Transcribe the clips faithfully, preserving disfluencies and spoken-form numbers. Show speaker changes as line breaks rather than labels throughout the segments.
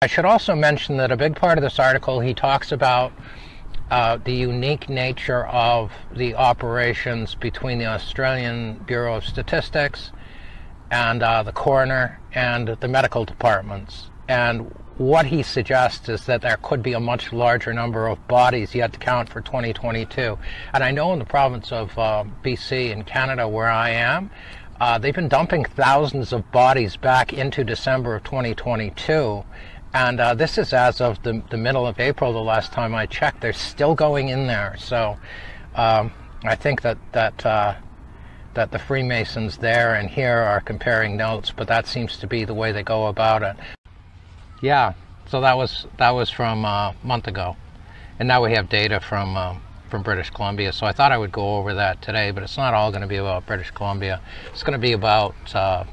I should also mention that a big part of this article, he talks about uh, the unique nature of the operations between the Australian Bureau of Statistics and uh, the coroner and the medical departments. And what he suggests is that there could be a much larger number of bodies yet to count for twenty twenty-two. And I know in the province of uh, B C in Canada, where I am, uh, they've been dumping thousands of bodies back into December of twenty twenty-two. And uh, this is as of the, the middle of April, the last time I checked. They're still going in there. So um, I think that, that, uh, that the Freemasons there and here are comparing notes, but that seems to be the way they go about it. Yeah, so that was, that was from uh, a month ago. And now we have data from, uh, from British Columbia. So I thought I would go over that today, but it's not all going to be about British Columbia. It's going to be about uh,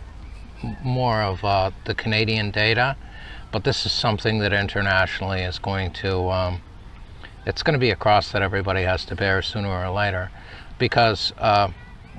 more of uh, the Canadian data. But this is something that internationally is going to, um, it's going to be a cross that everybody has to bear sooner or later, because uh,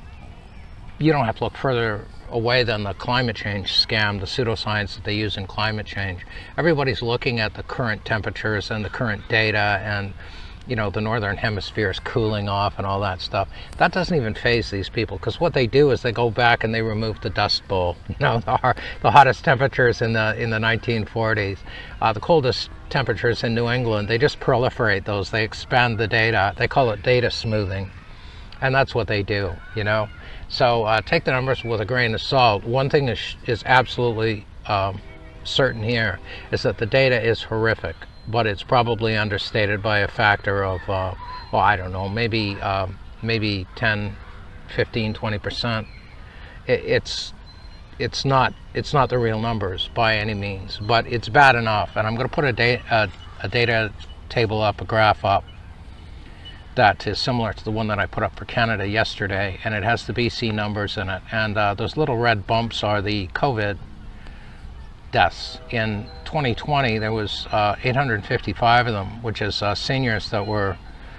you don't have to look further away than the climate change scam, the pseudoscience that they use in climate change. Everybody's looking at the current temperatures and the current data, and you know, the northern hemisphere is cooling off and all that stuff. That doesn't even faze these people, because what they do is they go back and they remove the Dust Bowl. You know, the, the hottest temperatures in the in the nineteen forties, uh, the coldest temperatures in New England. They just proliferate those. They expand the data. They call it data smoothing, and that's what they do. You know, so uh, take the numbers with a grain of salt. One thing is is absolutely um, certain here is that the data is horrific. But it's probably understated by a factor of, uh, well, I don't know, maybe uh, maybe ten, fifteen, twenty percent. It, it's it's not it's not the real numbers by any means, but it's bad enough. And I'm going to put a, da a, a data table up, a graph up, that is similar to the one that I put up for Canada yesterday, and it has the B C numbers in it. And uh, those little red bumps are the COVID deaths. In twenty twenty, there was uh, eight hundred fifty-five of them, which is uh, seniors that were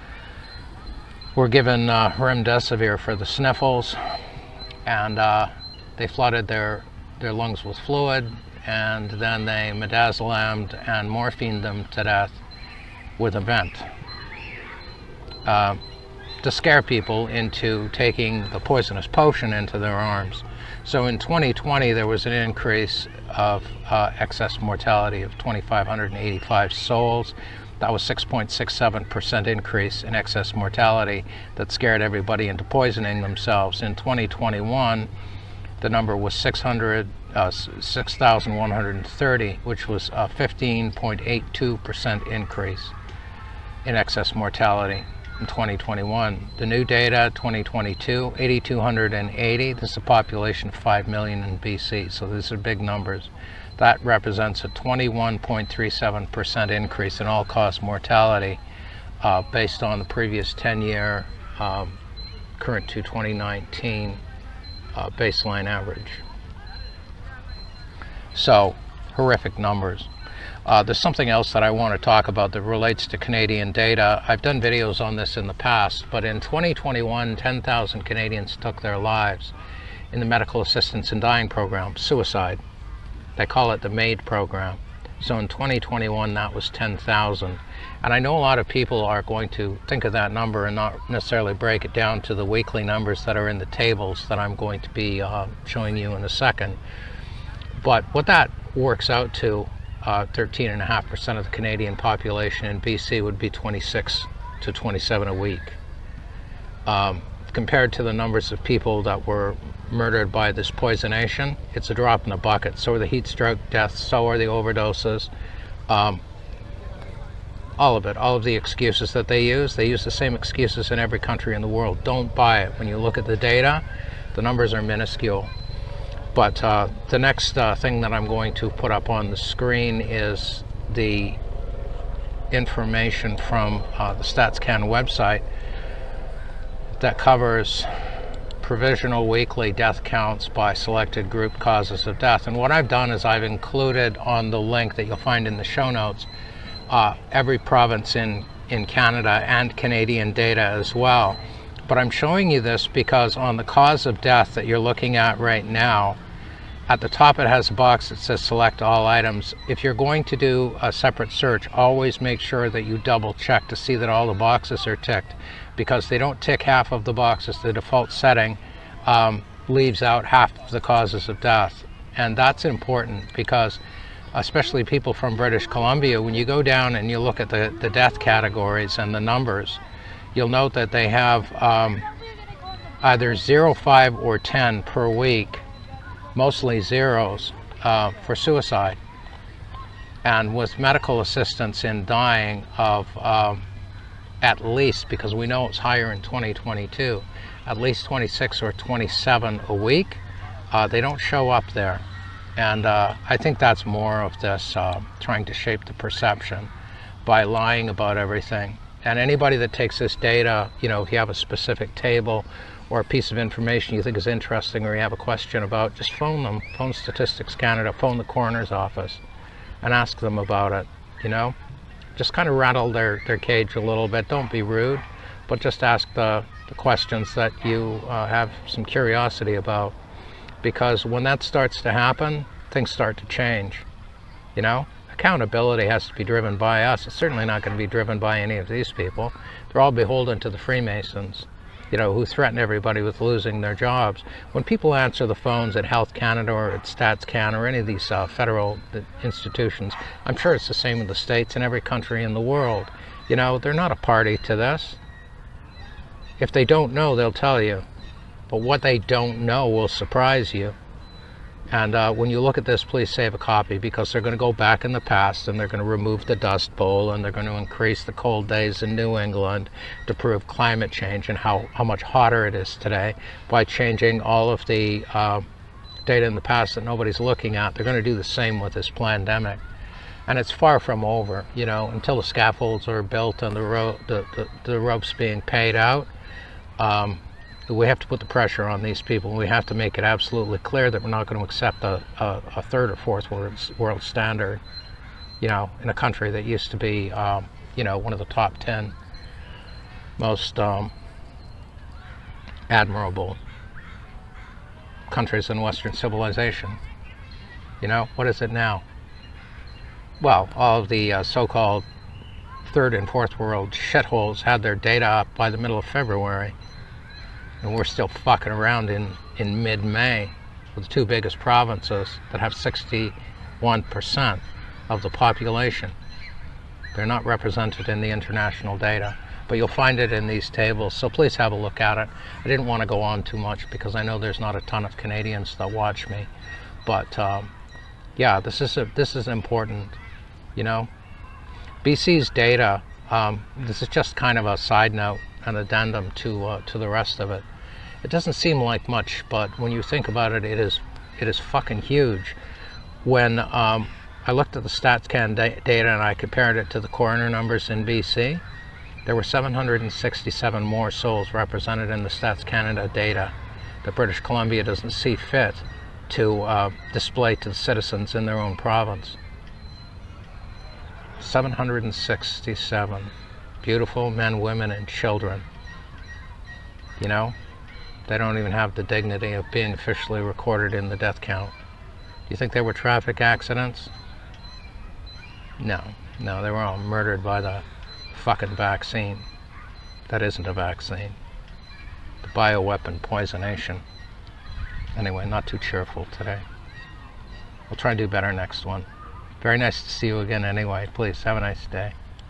were given uh, remdesivir for the sniffles, and uh, they flooded their their lungs with fluid, and then they midazolammed and morphined them to death with a vent uh, to scare people into taking the poisonous potion into their arms. So in twenty twenty, there was an increase of uh, excess mortality of two thousand five hundred eighty-five souls. That was six point six seven percent increase in excess mortality that scared everybody into poisoning themselves. In twenty twenty-one, the number was six thousand one hundred thirty, which was a fifteen point eight two percent increase in excess mortality. In twenty twenty-one. The new data, twenty twenty-two, eight thousand two hundred eighty. This is a population of five million in B C, so these are big numbers. That represents a twenty-one point three seven percent increase in all-cause mortality uh, based on the previous ten-year um, current to twenty nineteen uh, baseline average. So, horrific numbers. Uh, there's something else that I want to talk about that relates to Canadian data. I've done videos on this in the past, but in twenty twenty-one, ten thousand Canadians took their lives in the Medical Assistance in Dying program, suicide. They call it the MAID program. So in twenty twenty-one, that was ten thousand. And I know a lot of people are going to think of that number and not necessarily break it down to the weekly numbers that are in the tables that I'm going to be uh, showing you in a second. But what that works out to, Uh, thirteen point five percent of the Canadian population in B C would be twenty-six to twenty-seven a week. Um, compared to the numbers of people that were murdered by this poisonation, it's a drop in the bucket. So are the heat stroke deaths, so are the overdoses. Um, all of it, all of the excuses that they use, they use the same excuses in every country in the world. Don't buy it. When you look at the data, the numbers are minuscule. But uh, the next uh, thing that I'm going to put up on the screen is the information from uh, the StatsCan website that covers provisional weekly death counts by selected group causes of death. And what I've done is I've included on the link that you'll find in the show notes uh, every province in, in Canada and Canadian data as well. But I'm showing you this because on the cause of death that you're looking at right now, At the top it has a box that says select all items. If you're going to do a separate search, always make sure that you double check to see that all the boxes are ticked, because they don't tick half of the boxes. The default setting um, leaves out half of the causes of death. And that's important because especially people from British Columbia, when you go down and you look at the, the death categories and the numbers, you'll note that they have um, either zero, five, or ten per week, mostly zeros, uh, for suicide. And with medical assistance in dying of um, at least, because we know it's higher in twenty twenty-two, at least twenty-six or twenty-seven a week, uh, they don't show up there. And uh, I think that's more of this uh, trying to shape the perception by lying about everything. And anybody that takes this data, you know, if you have a specific table or a piece of information you think is interesting or you have a question about, just phone them. Phone Statistics Canada, phone the coroner's office and ask them about it, you know. Just kind of rattle their, their cage a little bit. Don't be rude, but just ask the, the questions that you uh, have some curiosity about. Because when that starts to happen, things start to change, you know. Accountability has to be driven by us. It's certainly not going to be driven by any of these people. They're all beholden to the Freemasons, you know, who threaten everybody with losing their jobs. When people answer the phones at Health Canada or at StatsCan or any of these uh, federal institutions, I'm sure it's the same in the States and every country in the world. You know, they're not a party to this. If they don't know, they'll tell you. But what they don't know will surprise you. And uh, when you look at this, please save a copy, because they're going to go back in the past and they're going to remove the Dust Bowl and they're going to increase the cold days in New England to prove climate change and how, how much hotter it is today by changing all of the uh, data in the past that nobody's looking at. They're going to do the same with this pandemic. And it's far from over, you know, until the scaffolds are built and the, ro the, the, the ropes being paid out. Um, We have to put the pressure on these people. We have to make it absolutely clear that we're not going to accept a, a, a third or fourth world, world standard, you know, in a country that used to be, um, you know, one of the top ten most um, admirable countries in Western civilization. You know, what is it now? Well, all of the uh, so-called third and fourth world shitholes had their data up by the middle of February. And we're still fucking around in, in mid-May with the two biggest provinces that have sixty-one percent of the population. They're not represented in the international data, but you'll find it in these tables, so please have a look at it. I didn't want to go on too much because I know there's not a ton of Canadians that watch me, but um, yeah, this is, a, this is important, you know. B C's data, um, this is just kind of a side note, an addendum to uh, to the rest of it. It doesn't seem like much, but when you think about it, it is it is fucking huge. When um, I looked at the StatsCan da data and I compared it to the coroner numbers in B C, there were seven hundred sixty-seven more souls represented in the Stats Canada data that British Columbia doesn't see fit to uh, display to the citizens in their own province. seven hundred sixty-seven. Beautiful men, women, and children. You know, they don't even have the dignity of being officially recorded in the death count. Do you think they were traffic accidents? No, no, they were all murdered by the fucking vaccine. That isn't a vaccine. The bioweapon poisonation. Anyway, not too cheerful today. We'll try and do better next one. Very nice to see you again anyway. Please, have a nice day.